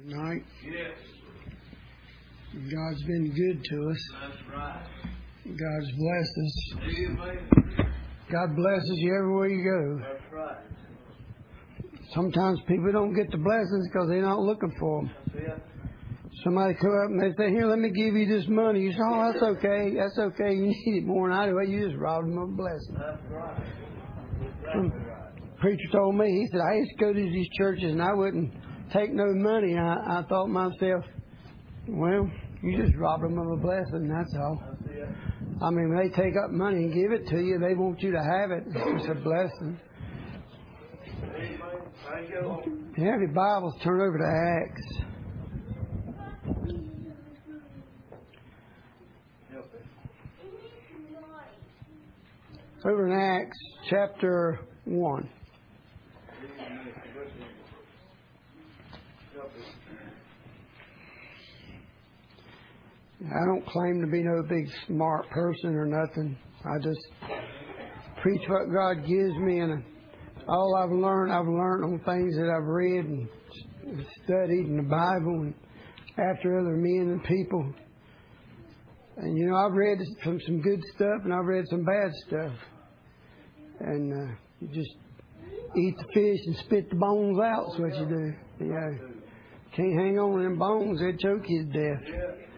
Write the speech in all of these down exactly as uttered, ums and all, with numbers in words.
Tonight. Yes. God's been good to us. That's right. God's blessed us. Amen. God blesses you everywhere you go. That's right. Sometimes people don't get the blessings because they're not looking for them. That's it. Somebody come up and they say, "Here, let me give you this money." You say, "Oh, that's okay. That's okay. You need it more than I do." You just robbed them of a blessing. That's right. Some Exactly right. preacher told me, he said, "I used to go to these churches and I wouldn't take no money." I, I thought to myself, well, you just robbed them of a blessing, that's all. That's it. I mean, when they take up money and give it to you, they want you to have it. It's a blessing. Amen. Thank you, Lord. If you have your Bibles, turn over to Acts. Over in Acts chapter one. I don't claim to be no big smart person or nothing. I just preach what God gives me, and all I've learned, I've learned on things that I've read and studied in the Bible and after other men and people. And you know, I've read some some good stuff and I've read some bad stuff. And uh, you just eat the fish and spit the bones out. That's what you do. You know, can't hang on to them bones; they'll choke you to death.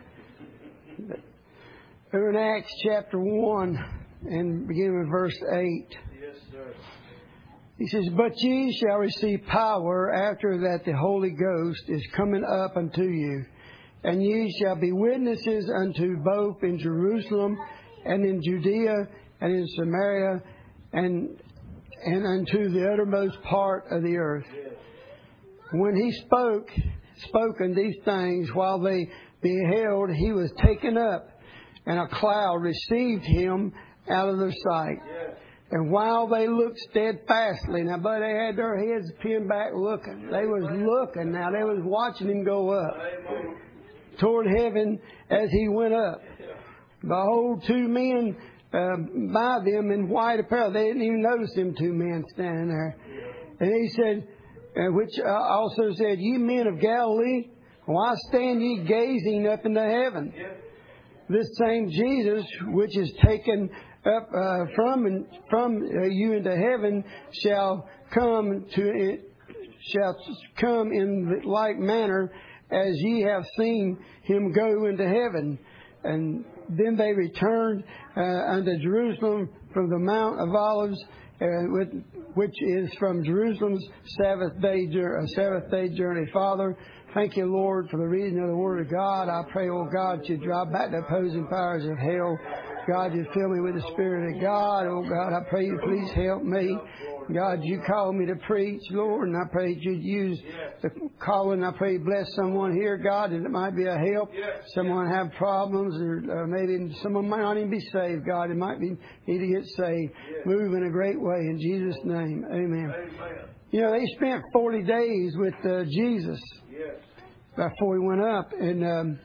But over in Acts chapter one and beginning with verse eight. Yes, sir. He says, "But ye shall receive power after that the Holy Ghost is coming up unto you, and ye shall be witnesses unto both in Jerusalem and in Judea and in Samaria and and unto the uttermost part of the earth." When he spoke, spoken these things, while they beheld, he was taken up, and a cloud received him out of their sight. And while they looked steadfastly, now, but they had their heads pinned back looking. They was looking now. They was watching him go up toward heaven as he went up. Behold, two men uh, by them in white apparel. They didn't even notice them two men standing there. And he said, uh, which uh, also said, "Ye men of Galilee, why stand ye gazing up into heaven? This same Jesus, which is taken up uh, from and from uh, you into heaven, shall come to it, shall come in the like manner as ye have seen him go into heaven." And then they returned uh, unto Jerusalem from the Mount of Olives, uh, with, which is from Jerusalem's Sabbath day, a Sabbath day journey. Father, thank you, Lord, for the reading of the Word of God. I pray, oh God, you drive back the opposing powers of hell. God, you fill me with the Spirit of God. Oh God, I pray you please help me. God, you call me to preach, Lord, and I pray that you'd use the calling. I pray you bless someone here, God, that it might be a help. Someone have problems, or, or maybe someone might not even be saved, God. It might be need to get saved. Move in a great way in Jesus' name. Amen. You know, they spent forty days with uh, Jesus before he went up, and um,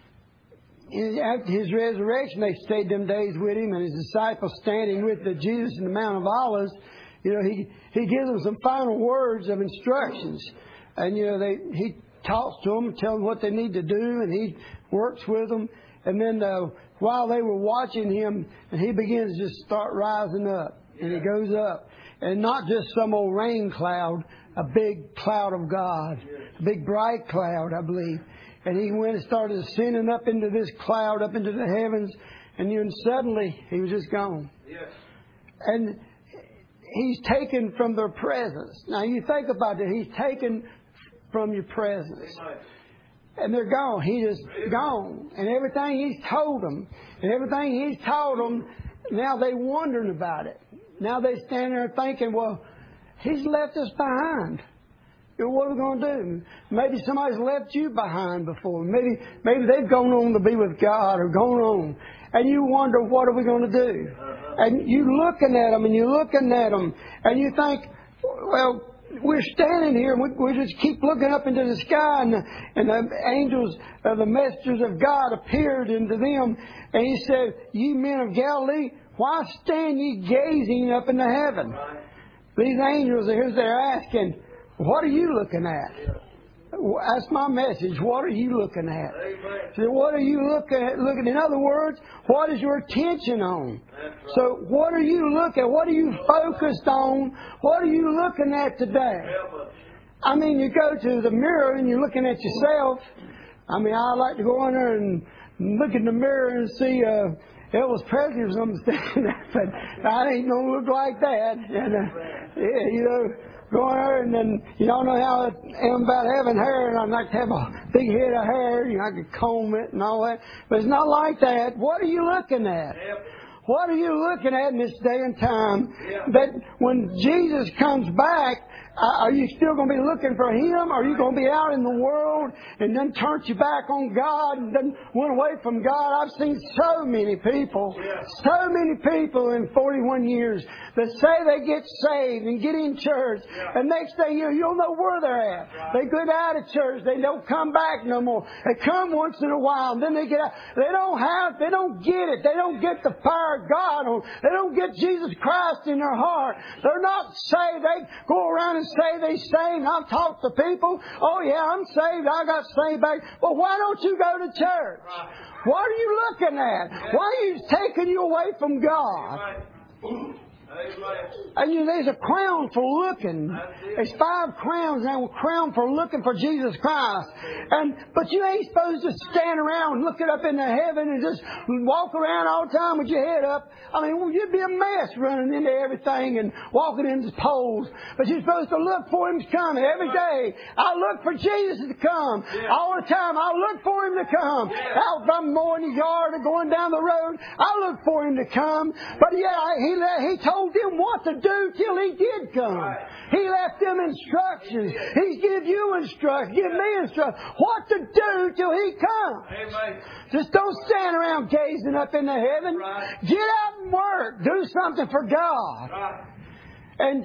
after his resurrection, they stayed them days with him, and his disciples standing with the Jesus in the Mount of Olives. You know, he he gives them some final words of instructions, and you know they he talks to them, tells them what they need to do, and he works with them. And then uh, while they were watching him, and he begins to just start rising up, and he goes up, and not just some old rain cloud, a big cloud of God, a big bright cloud, I believe. And he went and started ascending up into this cloud, up into the heavens, and then suddenly he was just gone. Yes. And he's taken from their presence. Now you think about it, he's taken from your presence. And they're gone. He is gone. And everything he's told them, and everything he's told them, now they're wondering about it. Now they stand there thinking, well, he's left us behind. What are we going to do? Maybe somebody's left you behind before. Maybe maybe they've gone on to be with God or gone on. And you wonder, what are we going to do? And you're looking at them and you're looking at them. And you think, well, we're standing here and we, we just keep looking up into the sky. And the, and the angels, uh, the messengers of God appeared into them. And he said, "Ye men of Galilee, why stand ye gazing up into heaven?" These angels are here, they're asking, what are you looking at? That's my message. What are you looking at? Amen. So what are you looking at? Looking, in other words, what is your attention on? That's right. So what are you looking at? What are you focused on? What are you looking at today? Help us. I mean, you go to the mirror and you're looking at yourself. I mean, I like to go in there and look in the mirror and see uh, Elvis Presley or something standing there, but I ain't gonna look like that. And uh, yeah, you know, go in there and then you don't know how I am about having hair, and I'd like to have a big head of hair. You know, I could comb it and all that, but it's not like that. What are you looking at? Help us. What are you looking at in this day and time? Yeah. That when Jesus comes back, uh, are you still going to be looking for Him? Or are you going to be out in the world and then turn your back on God and then went away from God? I've seen so many people, Yeah. so many people in forty-one years that say they get saved and get in church, Yeah. and next thing you know, you'll know where they're at. Right. They get out of church. They don't come back no more. They come once in a while, and then they get out. They don't have, they don't get it. They don't get the fire of God on. They don't get Jesus Christ in their heart. They're not saved. They go around and say they saved. I've talked to people. Oh yeah, I'm saved. I got saved back. Well, why don't you go to church? Right. What are you looking at? Why are you taking you away from God? Right. Amen. And you know, there's a crown for looking. There's five crowns now, a crown for looking for Jesus Christ. And but you ain't supposed to stand around looking up into heaven and just walk around all the time with your head up. I mean, well, you'd be a mess running into everything and walking into poles. But you're supposed to look for Him to come every day. I look for Jesus to come all the time. I look for Him to come. Out from mowing the yard or going down the road, I look for Him to come. But yeah, He He told them what to do till He did come. Right. He left them instructions. He give you instructions. Give me instructions. What to do till He comes. Amen. Just don't stand around gazing up into heaven. Right. Get out and work. Do something for God. Right. And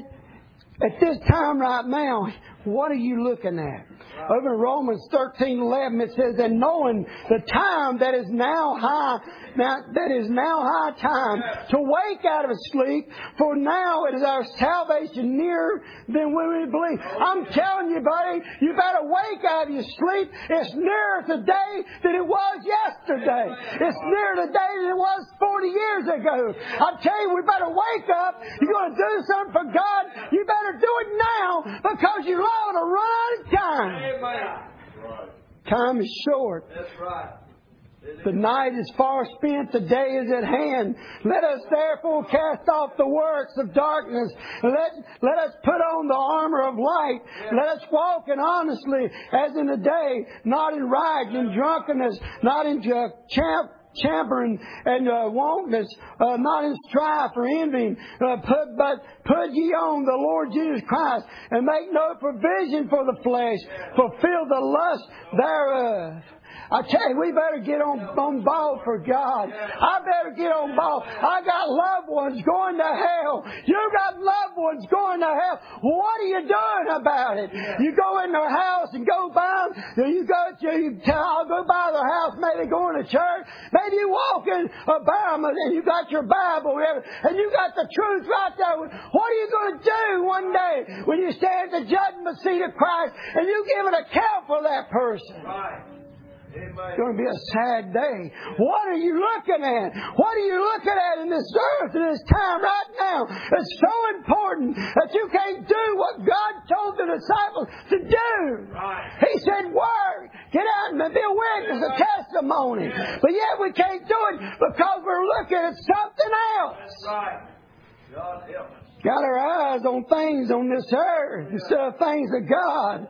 at this time right now, what are you looking at? Over in Romans thirteen eleven, it says, "And knowing the time that is now high, now that is now high time to wake out of sleep, for now it is our salvation nearer than when we believe." I'm telling you, buddy, you better wake out of your sleep. It's nearer today than it was yesterday. It's nearer today than it was forty years ago. I tell you, we better wake up. You're going to do something for God. You better do it now, because you're liable to run out of time. Amen. Right. Time is short. That's right. The night is far spent, the day is at hand. Let us therefore cast off the works of darkness. Let, let us put on the armor of light. Let us walk in honestly as in the day, not in riot and drunkenness, not in uh, champ. champering and uh, wantonness, uh, not in strife or envying, uh, put, but put ye on the Lord Jesus Christ, and make no provision for the flesh, fulfill the lust thereof. I tell you, we better get on, on ball for God. I better get on ball. I got loved ones going to hell. You got loved ones going to hell. What are you doing about it? You go in their house and go by them. You go to, you tell, I'll go by their house, maybe going to church. Maybe you walk in about them and you got your Bible and you got the truth right there. What are you going to do one day when you stand at the judgment seat of Christ and you give an account for that person? Right. It's going to be a sad day. What are you looking at? What are you looking at in this earth, in this time right now? It's so important that you can't do what God told the disciples to do. Right. He said, work, get out and be a witness, a testimony. But yet we can't do it because we're looking at something else. That's right. God help us. Got our eyes on things on this earth instead of things of God.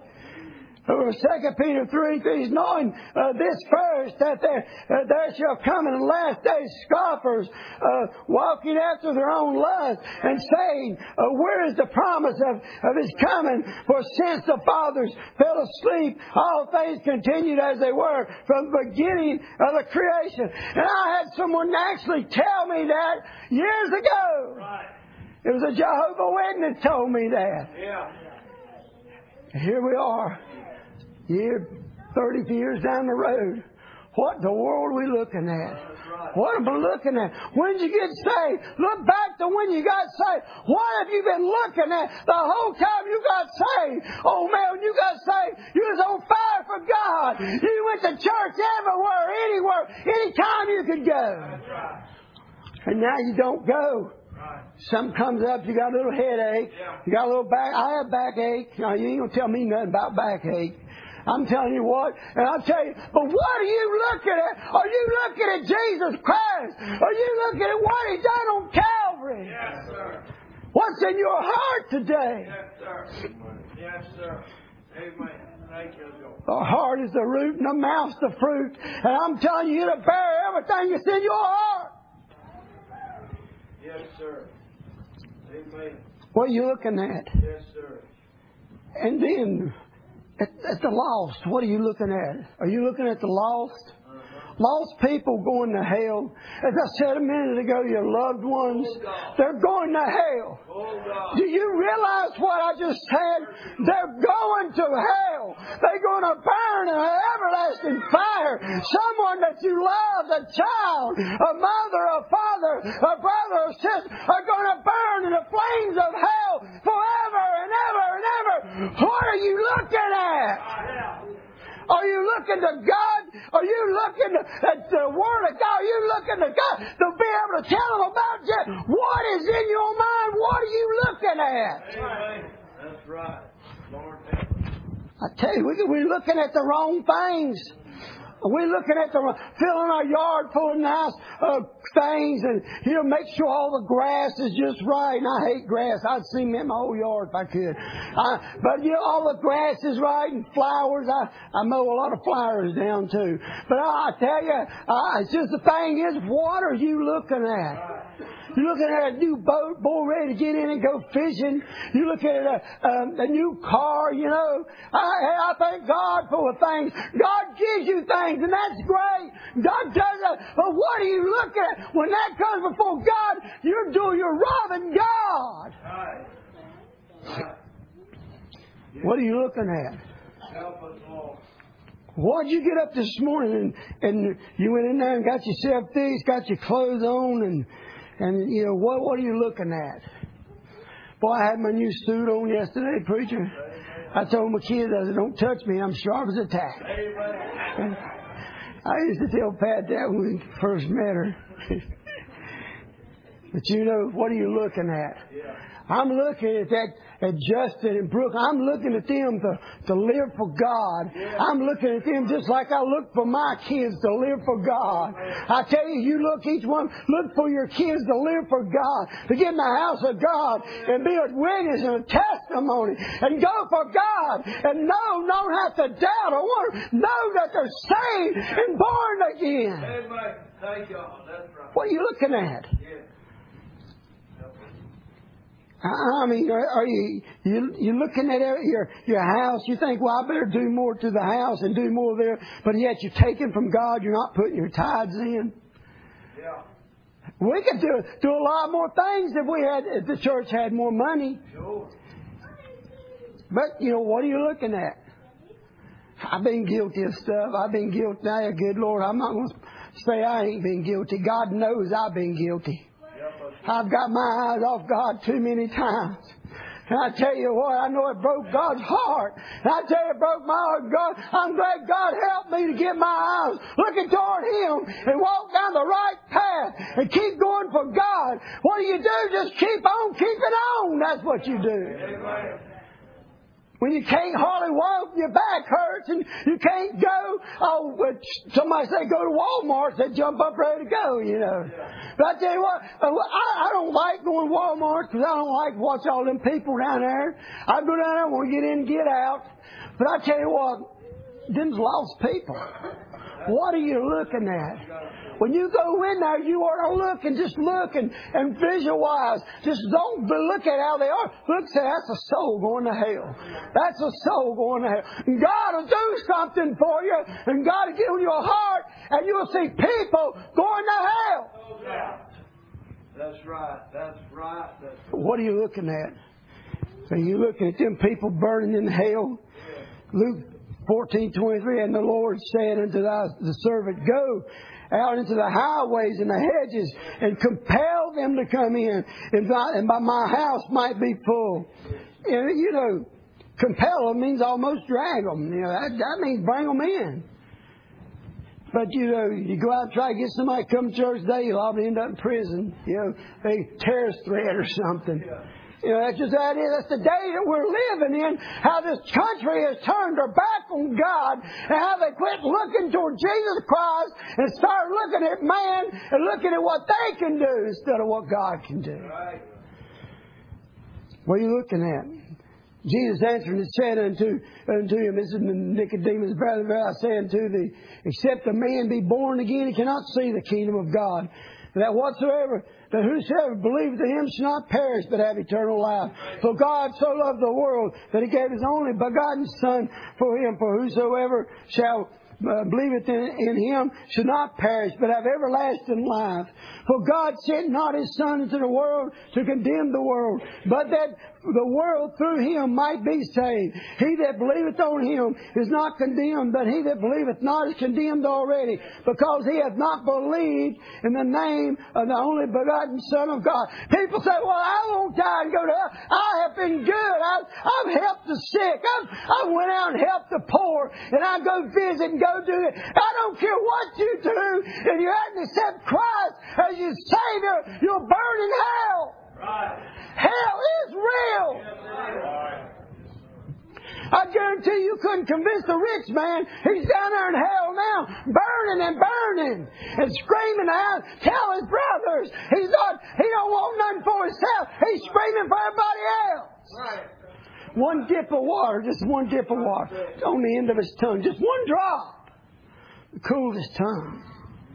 Over Second Peter three, he's knowing uh, this first, that there, uh, there shall come in the last days scoffers, uh, walking after their own lust, and saying, uh, where is the promise of, of His coming? For since the fathers fell asleep, all things continued as they were from the beginning of the creation. And I had someone actually tell me that years ago. Right. It was a Jehovah's Witness told me that. Yeah. Here we are. Year, thirty years down the road. What in the world are we looking at? What am I looking at? When did you get saved? Look back to when you got saved. What have you been looking at the whole time you got saved? Oh man, when you got saved, you was on fire for God. You went to church everywhere, anywhere, anytime you could go. And now you don't go. Something comes up, you got a little headache, you got a little back. I have backache. Now, you ain't gonna tell me nothing about backache. I'm telling you what, and I'll tell you, but what are you looking at? Are you looking at Jesus Christ? Are you looking at what He done on Calvary? Yes, sir. What's in your heart today? Yes, sir. Yes, sir. Amen. Thank you, Lord. The heart is the root and the mouth's the fruit. And I'm telling you to bear everything that's in your heart. Yes, sir. Amen. What are you looking at? Yes, sir. And then, at, at the lost, what are you looking at? Are you looking at the lost? Uh-huh. Lost people going to hell. As I said a minute ago, your loved ones, they're going to hell. Oh, God. Do you realize what I just said? They're going to hell. They're going to burn in an everlasting fire. Someone that you love, a child, a mother, a father, a brother, a sister, are going to burn in the flames of hell forever and ever and ever. What are you looking at? Are you looking to God? Are you looking at the Word of God? Are you looking to God to be able to tell them about just what is in your mind? What are you looking at? Amen. That's right. Lord, help us. I tell you, we, we're looking at the wrong things. We're looking at the filling our yard full of nice uh, things, and you know, make sure all the grass is just right. And I hate grass. I'd cement my whole yard if I could. Uh, but you know, all the grass is right, and flowers. I I mow a lot of flowers down too. But I, I tell you, uh, it's just the thing is, what are you looking at? You're looking at a new boat, boy, ready to get in and go fishing. You're looking at a, um, a new car, you know. I, I thank God for the things. God gives you things, and that's great. God does that. But what are you looking at? When that comes before God, you're doing, you're robbing God. Right. Right. What are you looking at? Help us, Lord. Why'd you get up this morning and, and you went in there and got yourself fixed, got your clothes on, and And, you know, what what are you looking at? Boy, I had my new suit on yesterday, preacher. I told my kids, I said, don't touch me. I'm sharp as a tack. Amen. I used to tell Pat that when we first met her. But, you know, what are you looking at? Yeah. I'm looking at that, at Justin and Brooke. I'm looking at them to, to live for God. Yeah. I'm looking at them just like I look for my kids to live for God. I tell you, you look each one, look for your kids to live for God, to get in the house of God and be a witness and a testimony and go for God and know, don't have to doubt or wonder, know that they're saved and born again. Amen. Thank God. That's right. What are you looking at? Yeah. I mean, are, are you you you looking at your your house? You think, well, I better do more to the house and do more there, but yet you're taking from God. You're not putting your tithes in. Yeah. We could do do a lot more things if we had if the church had more money. Sure. But you know, what are you looking at? I've been guilty of stuff. I've been guilty. Now, good Lord, I'm not going to say I ain't been guilty. God knows I've been guilty. I've got my eyes off God too many times. And I tell you what, I know it broke God's heart. And I tell you it broke my heart. God, I'm glad God helped me to get my eyes looking toward Him and walk down the right path and keep going for God. What do you do? Just keep on keeping on. That's what you do. Amen. When you can't hardly walk, your back hurts, and you can't go. Oh, but somebody say go to Walmart, they jump up ready to go, you know. But I tell you what, I, I don't like going to Walmart because I don't like to watch all them people down there. I go down there, I want to get in and get out. But I tell you what, them's lost people. What are you looking at? When you go in there, you ought to look and just look and, and visualize. Just don't look at how they are. Look, say, that's a soul going to hell. That's a soul going to hell. And God will do something for you, and God will give you a heart, and you'll see people going to hell. Yeah. That's right. That's right. That's right. What are you looking at? Are you looking at them people burning in hell? Luke fourteen twenty-three, and the Lord said unto thy, the servant, Go out into the highways and the hedges and compel them to come in, and by, and by my house might be full. And, you know, compel them means almost drag them. You know, that, that means bring them in. But, you know, you go out and try to get somebody to come to church today, you'll probably end up in prison. You know, a terrorist threat or something. You know, that's just that is. That's the day that we're living in. How this country has turned their back on God, and how they quit looking toward Jesus Christ and start looking at man and looking at what they can do instead of what God can do. Right. What are you looking at? Jesus answered and said unto, unto him, this is Nicodemus, brother, I say unto thee, except a man be born again, he cannot see the kingdom of God. That whatsoever, that whosoever believeth in him shall not perish, but have eternal life. For God so loved the world that he gave his only begotten Son for him. For whosoever shall uh, believeth in, in him shall not perish, but have everlasting life. For God sent not his Son into the world to condemn the world, but that the world through him might be saved. He that believeth on him is not condemned, but he that believeth not is condemned already, because he hath not believed in the name of the only begotten Son of God. People say, well, I won't die and go to hell. I have been good. I've, I've helped the sick. I've, I went out and helped the poor, and I go visit and go do it. I don't care what you do. If you hadn't accepted Christ as your Savior, you'll burn in hell. Right. Hell is real. I guarantee you couldn't convince the rich man. He's down there in hell now, burning and burning and screaming out. Tell his brothers he's not. He don't want nothing for himself. He's screaming for everybody else. Right. One dip of water, just one dip of water on the end of his tongue, just one drop, cool his tongue.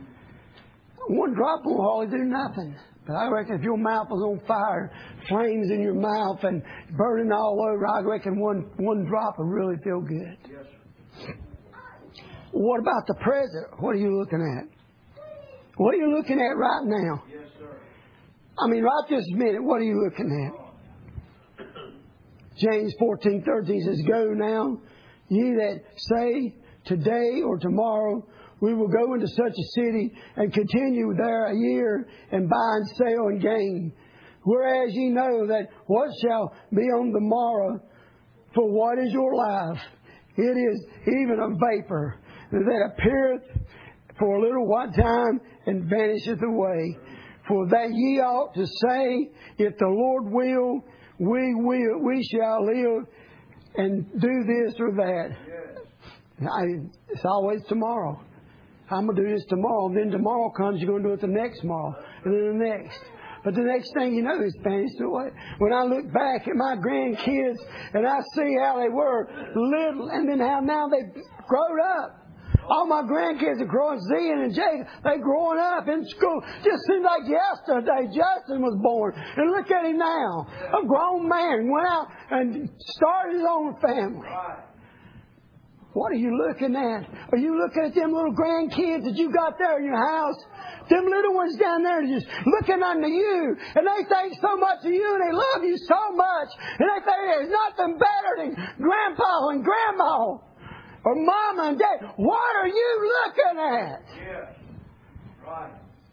One drop won't hardly do nothing. But I reckon if your mouth was on fire, flames in your mouth and burning all over, I reckon one, one drop would really feel good. Yes. What about the present? What are you looking at? What are you looking at right now? Yes, sir. I mean, right this minute, what are you looking at? James fourteen thirteen says, Go now, ye that say today or tomorrow, we will go into such a city and continue there a year and buy and sell and gain. Whereas ye know that what shall be on the morrow, for what is your life? It is even a vapor that appeareth for a little while time and vanisheth away. For that ye ought to say, if the Lord will, we will, we shall live and do this or that. Yes. I, it's always tomorrow. I'm going to do this tomorrow. Then tomorrow comes, you're going to do it the next tomorrow. And then the next. But the next thing you know, it's vanished away. When I look back at my grandkids and I see how they were little and then how now they've grown up. All my grandkids are growing, Zian and Jake, they're growing up in school. Just seems like yesterday Justin was born. And look at him now. A grown man went out and started his own family. What are you looking at? Are you looking at them little grandkids that you got there in your house? Them little ones down there just looking unto you. And they think so much of you and they love you so much. And they think there's nothing better than Grandpa and Grandma or Mama and Dad. What are you looking at? Yeah. Right.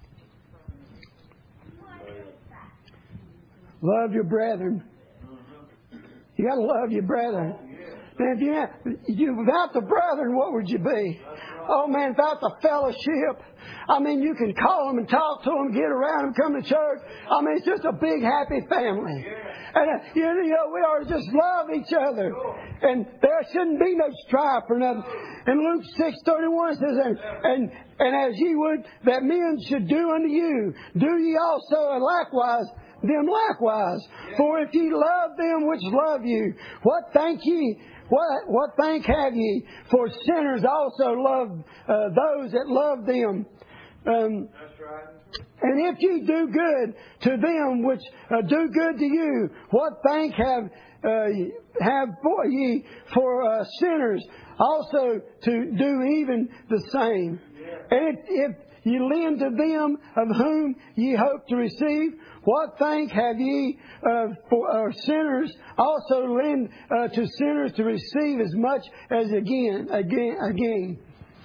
Love your brethren. You got to love your brethren. Man, if you, had, you without the brethren, what would you be? Oh, man, without the fellowship. I mean, you can call them and talk to them, get around them, come to church. I mean, it's just a big, happy family. And, uh, you know, we ought to just love each other. And there shouldn't be no strife or nothing. And Luke six thirty-one says, and, and, and as ye would that men should do unto you, do ye also likewise them likewise. For if ye love them which love you, what thank ye? What what thank have ye? For sinners also love uh, those that love them. Um, That's right. And if ye do good to them which uh, do good to you, what thank have uh, have for ye? For uh, sinners also to do even the same. And if ye lend to them of whom ye hope to receive, what thank have ye uh, for uh, sinners also lend uh, to sinners to receive as much as again, again, again.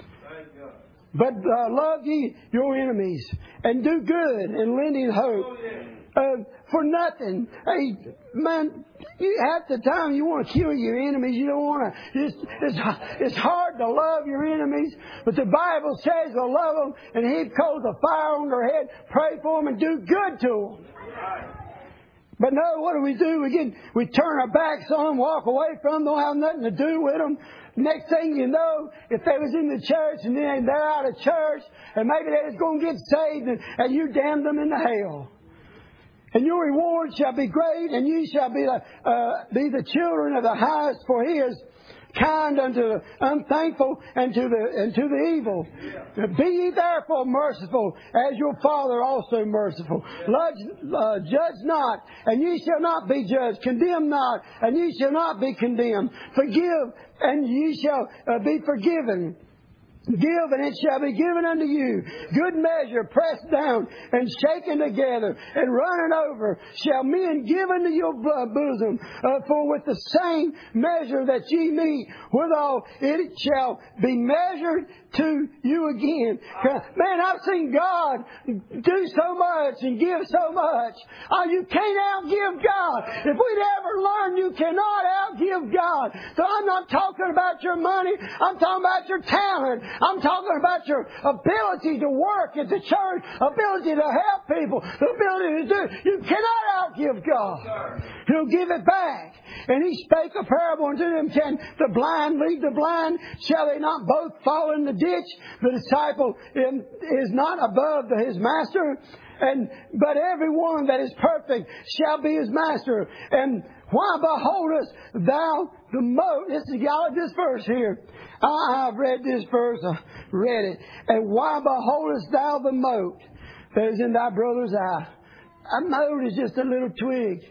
But uh, love ye your enemies, and do good, and lend in hope. Uh, for nothing. Hey, man, you, half the time you want to kill your enemies. You don't want to. It's, it's, it's hard to love your enemies. But the Bible says to love them and heap coals of fire on their head, pray for them, and do good to them. But no, what do we do? We get, we turn our backs on them, walk away from them, don't have nothing to do with them. Next thing you know, if they was in the church and then they're out of church, and maybe they was going to get saved, and, and you damned them into hell. And your reward shall be great, and ye shall be, uh, be the children of the highest, for He is kind unto the unthankful and to the and to the evil. Yeah. Be ye therefore merciful, as your Father also merciful. Yeah. Uh, judge not, and ye shall not be judged. Condemn not, and ye shall not be condemned. Forgive, and ye shall uh, be forgiven. Give, and it shall be given unto you. Good measure, pressed down and shaken together and running over, shall men give unto your bosom. Uh, for with the same measure that ye meet withal, it shall be measured to you again. Man, I've seen God do so much and give so much. Oh, you can't outgive God. If we'd ever learn, you cannot outgive God. So I'm not talking about your money. I'm talking about your talent. I'm talking about your ability to work at the church, ability to help people, the ability to do. You cannot outgive God. He'll give it back. And He spake a parable unto them, saying, the blind lead the blind. Shall they not both fall in the ditch? The disciple is not above his master. And but every one that is perfect shall be his master. And why beholdest thou the mote? This is y'all this verse here. I have read this verse, I read it. And why beholdest thou the mote that is in thy brother's eye? A mote is just a little twig.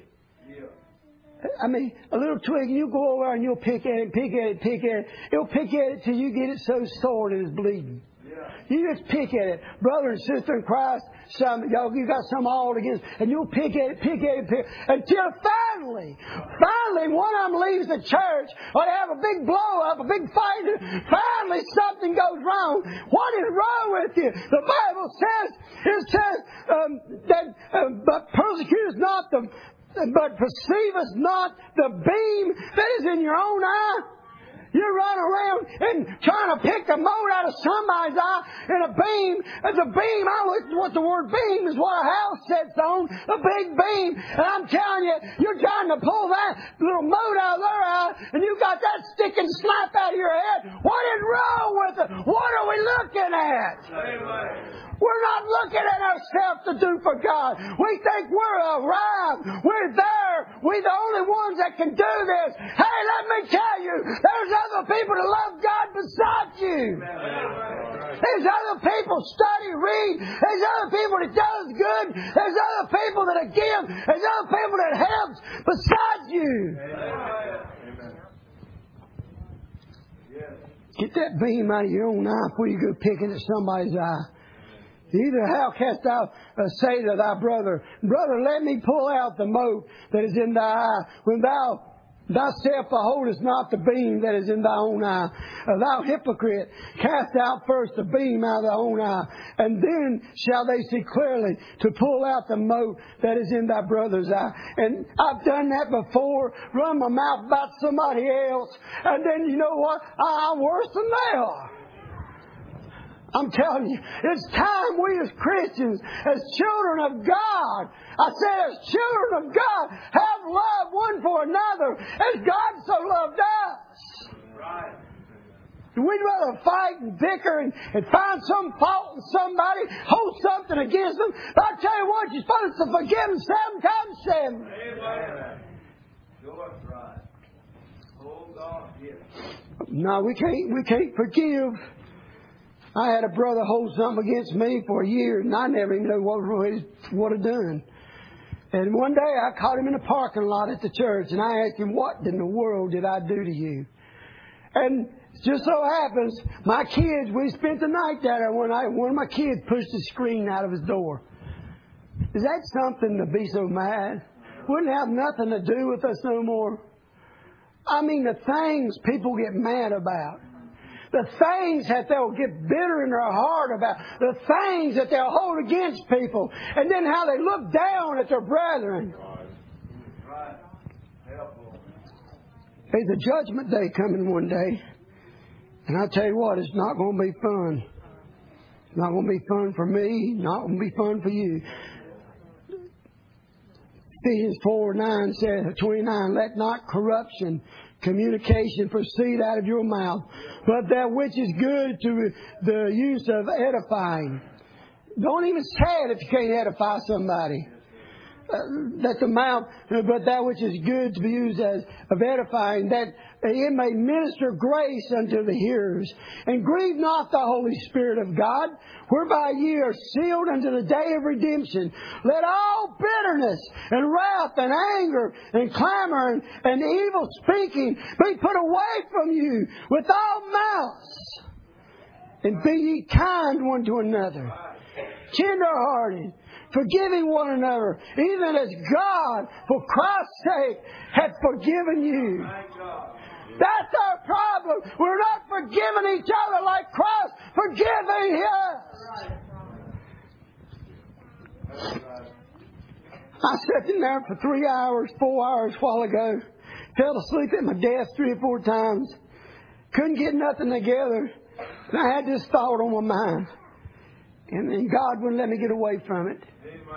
I mean, a little twig, and you go over and you'll pick at it, pick at it, pick at it. It'll pick at it till you get it so sore that it's bleeding. Yeah. You just pick at it. Brother and sister in Christ, some, y'all, you got some all against, and you'll pick at it, pick at it, pick, until finally, finally, one of them leaves the church, or they have a big blow up, a big fight, and finally something goes wrong. What is wrong with you? The Bible says, it says, um, that, uh, but persecute not the, but perceivest not the beam that is in your own eye. You run around and trying to pick the mote out of somebody's eye in a beam. It's a beam. I looked what the word beam is, what a house sits on. A big beam. And I'm telling you, you're trying to pull that little mote out of their eye, and you got that sticking slap out of your head. What is wrong with it? What are we looking at? Amen. We're not looking at ourselves to do for God. We think we're arrived. We're there. We're the only ones that can do this. Hey, let me tell you, there's other people that love God besides you. There's other people study, read. There's other people that does good. There's other people that give. There's other people that helps besides you. Get that beam out of your own eye before you go picking at somebody's eye. Either how canst thou uh, say to thy brother, brother, let me pull out the mote that is in thy eye, when thou thyself beholdest not the beam that is in thy own eye. Uh, thou hypocrite, cast out first the beam out of thy own eye, and then shall they see clearly to pull out the mote that is in thy brother's eye. And I've done that before, run my mouth about somebody else, and then you know what? I'm worse than they are. I'm telling you, it's time we as Christians, as children of God, I said as children of God, have love one for another as God so loved us. Right. We'd rather fight and bicker and, and find some fault in somebody, hold something against them. But I tell you what, you're supposed to forgive them seven times seven. Amen. Sure, right. Oh God, yes. No, we can't. We can't forgive. I had a brother hold something against me for a year, and I never even knew what he would have done. And one day I caught him in the parking lot at the church, and I asked him, what in the world did I do to you? And Just so happens, my kids, we spent the night there one night. One of my kids pushed the screen out of his door. Is that something to be so mad? Wouldn't have nothing to do with us no more. I mean, the things people get mad about. The things that they'll get bitter in their heart about. The things that they'll hold against people. And then how they look down at their brethren. There's a judgment day coming one day. And I tell you what, it's not going to be fun. It's not going to be fun for me. Not going to be fun for you. Ephesians four nine says, twenty-nine, let not corruption, communication proceed out of your mouth, but that which is good to the use of edifying. Don't even say it if you can't edify somebody. Uh, that the mouth, but that which is good to be used as of edifying, that it may minister grace unto the hearers. And grieve not the Holy Spirit of God, whereby ye are sealed unto the day of redemption. Let all bitterness and wrath and anger and clamor and, and evil speaking be put away from you with all malice. And be ye kind one to another, tender-hearted, forgiving one another, even as God, for Christ's sake, hath forgiven you. That's our problem. We're not forgiving each other like Christ forgiving us. I sat in there for three hours, four hours a while ago. Fell asleep at my desk three or four times. Couldn't get nothing together. And I had this thought on my mind. And then God wouldn't let me get away from it.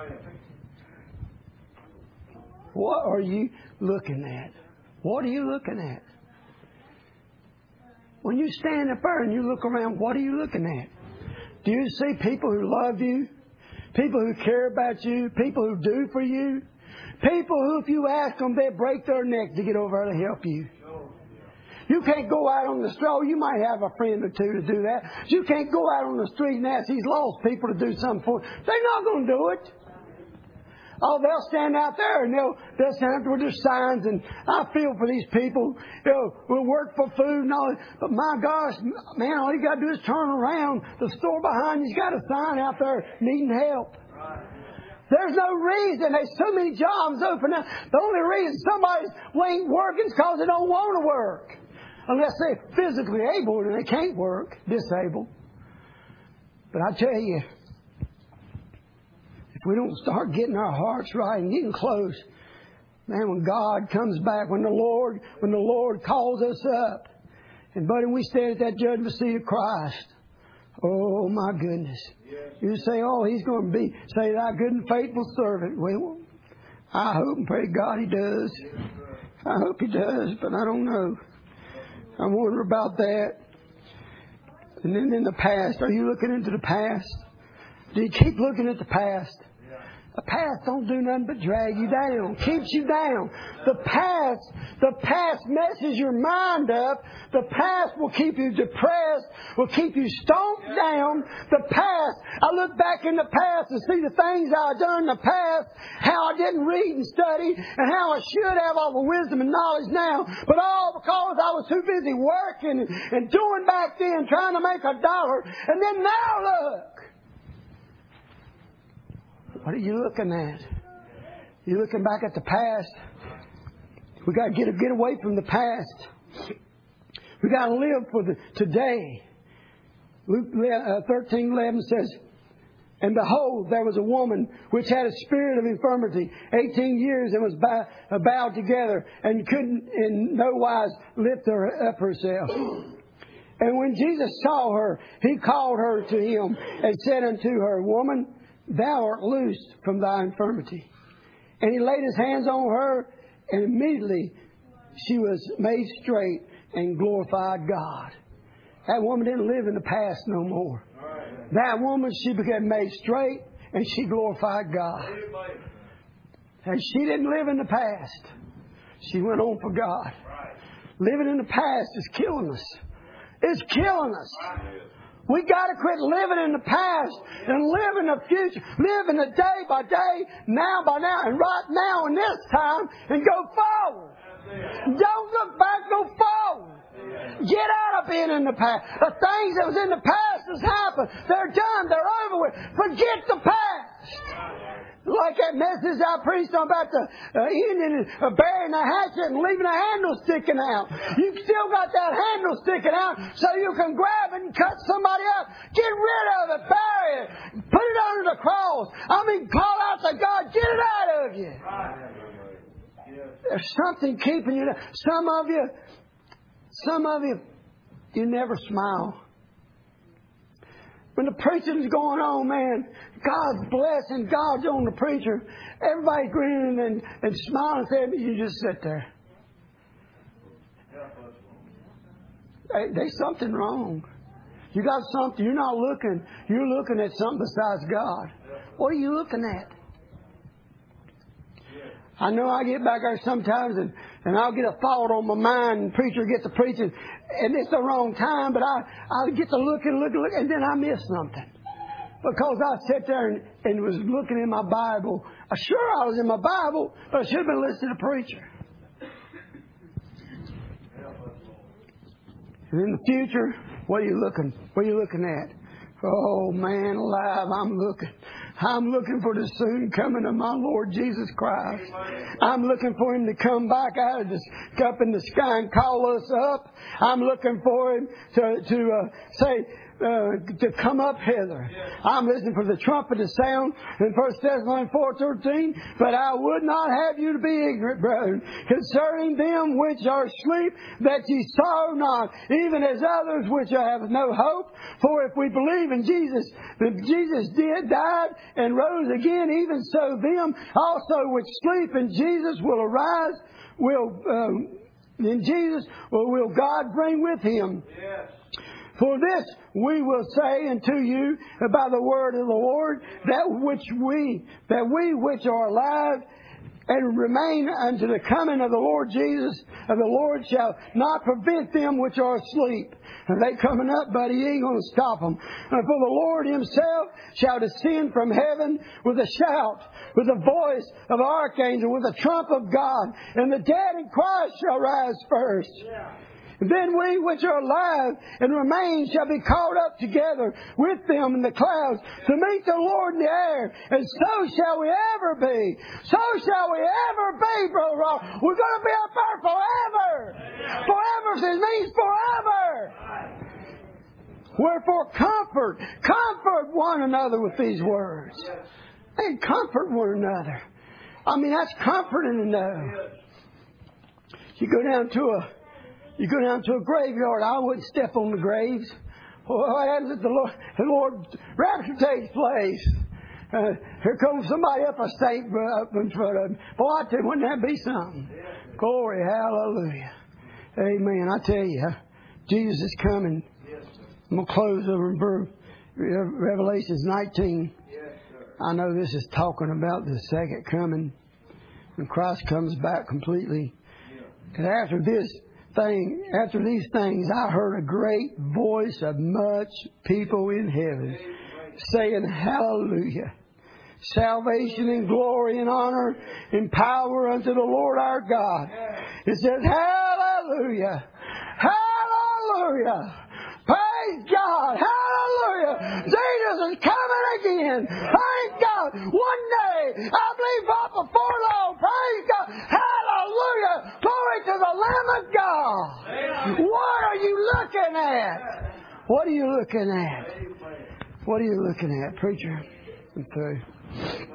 What are you looking at? What are you looking at? When you stand up there and you look around, what are you looking at? Do you see people who love you? People who care about you? People who do for you? People who, if you ask them, they'll break their neck to get over there to help you. You can't go out on the street. Oh, you might have a friend or two to do that. You can't go out on the street and ask these lost people to do something for you. They're not going to do it. Oh, they'll stand out there and they'll, they'll stand out there with their signs. And I feel for these people. You know, we'll work for food and all that. But my gosh, man, all you got to do is turn around. The store behind you's got a sign out there needing help. There's no reason. There's so many jobs open up. The only reason somebody ain't working is because they don't want to work. Unless they're physically able and they can't work, disabled. But I tell you, if we don't start getting our hearts right and getting close, man, when God comes back, when the Lord, when the Lord calls us up, and buddy, we stand at that judgment seat of Christ. Oh my goodness! You say, "Oh, He's going to be say, thy good and faithful servant." Well, I hope and pray God He does. I hope He does, but I don't know. I wonder about that. And then in the past, are you looking into the past? Do you keep looking at the past? The past don't do nothing but drag you down, keeps you down. The past, the past messes your mind up. The past will keep you depressed, will keep you stomped down. The past, I look back in the past and see the things I've done in the past, how I didn't read and study, and how I should have all the wisdom and knowledge now. But all because I was too busy working and, and doing back then, trying to make a dollar. And then now look. What are you looking at? You're looking back at the past. We got to get get away from the past. We got to live for the today. Luke thirteen eleven says, "And behold, there was a woman which had a spirit of infirmity, eighteen years, and was bow, bowed together, and couldn't in no wise lift her up herself. And when Jesus saw her, He called her to Him, and said unto her, Woman, thou art loosed from thy infirmity. And He laid His hands on her, and immediately she was made straight and glorified God." That woman didn't live in the past no more. That woman, she became made straight, and she glorified God. And she didn't live in the past. She went on for God. Living in the past is killing us. It's killing us. We got to quit living in the past and live in the future. Live in the day by day, now by now, and right now in this time, and go forward. Don't look back, go forward. Get out of being in the past. The things that was in the past has happened. They're done. They're over with. Forget the past. Like that message I preached on about the uh, Indian uh, burying a hatchet and leaving a handle sticking out. You've still got that handle sticking out so you can grab it and cut somebody up. Get rid of it. Bury it. Put it under the cross. I mean, call out to God. Get it out of you. There's something keeping you. Some of you, some of you, you never smile. When the preaching's going on, man, God's blessing, God's on the preacher. Everybody grinning and, and smiling, saying, you just sit there. Hey, there's something wrong. You got something. You're not looking. You're looking at something besides God. What are you looking at? I know I get back there sometimes and, and I'll get a thought on my mind and preacher gets to preaching and it's the wrong time, but I, I'll get to look and look and look and then I miss something. Because I sat there and, and was looking in my Bible. I sure I was in my Bible, but I should have been listening to the preacher. And in the future, what are you looking? What are you looking at? Oh man alive, I'm looking. I'm looking for the soon coming of my Lord Jesus Christ. I'm looking for Him to come back out of this up in the sky and call us up. I'm looking for Him to to uh, say uh, to come up hither. I'm listening for the trumpet to sound in First Thessalonians four thirteen. But I would not have you to be ignorant, brethren, concerning them which are asleep, that ye sorrow not, even as others which have no hope. For if we believe in Jesus, that Jesus did, died, and rose again, even so them also which sleep in Jesus will arise, will um, in Jesus will, will God bring with Him. Yes. For this we will say unto you by the word of the Lord, that which we that we which are alive and remain unto the coming of the Lord Jesus, of the Lord shall not prevent them which are asleep. And they coming up, buddy, you ain't going to stop them. And for the Lord Himself shall descend from heaven with a shout, with the voice of the archangel, with the trump of God, and the dead in Christ shall rise first. Yeah. Then we which are alive and remain shall be caught up together with them in the clouds to meet the Lord in the air. And so shall we ever be. So shall we ever be, Brother Rob. We're going to be up there forever. Forever means forever. Wherefore comfort. Comfort one another with these words. And comfort one another. I mean, that's comforting to know. You go down to a You go down to a graveyard. I wouldn't step on the graves. What happens if the Lord, the Lord rapture takes place? Uh, here comes somebody up a saint up in front of him. Boy, I tell you, wouldn't that be something? Glory, hallelujah. Amen. I tell you, Jesus is coming. I'm going to close over in Revelations nineteen. I know this is talking about the second coming when Christ comes back completely. And after this, Thing, after these things, I heard a great voice of much people in heaven saying, Hallelujah. Salvation and glory and honor and power unto the Lord our God. It says, Hallelujah. Hallelujah. Praise God. Hallelujah. Jesus is coming again. Praise God. One day, I believe right before long. Praise God. Hallelujah. Glory to the Lamb of God. What are you looking at? What are you looking at? What are you looking at, preacher? I'm through.